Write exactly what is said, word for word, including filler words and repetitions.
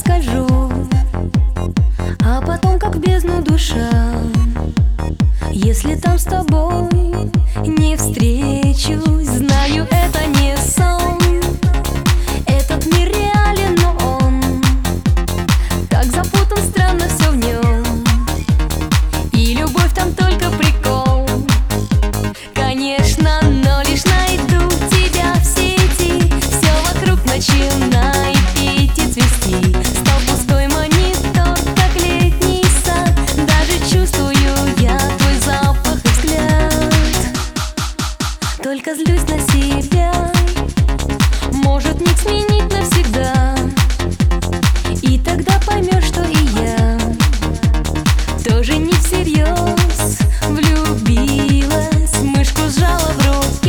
скажу, а потом как в бездну душа. Если там с тобой не встречусь, знаю, это не сон. Этот мир реален, но он так запутан, странно все в нем. И любовь там только прикол, конечно, но лишь найду тебя в сети. Все вокруг начинает петь и цвести. Стал пустой монитор, как летний сад. Даже чувствую я твой запах и взгляд. Только злюсь на себя, может миг сменить навсегда. И тогда поймешь, что и я тоже не всерьез влюбилась. Мышку сжала в руки.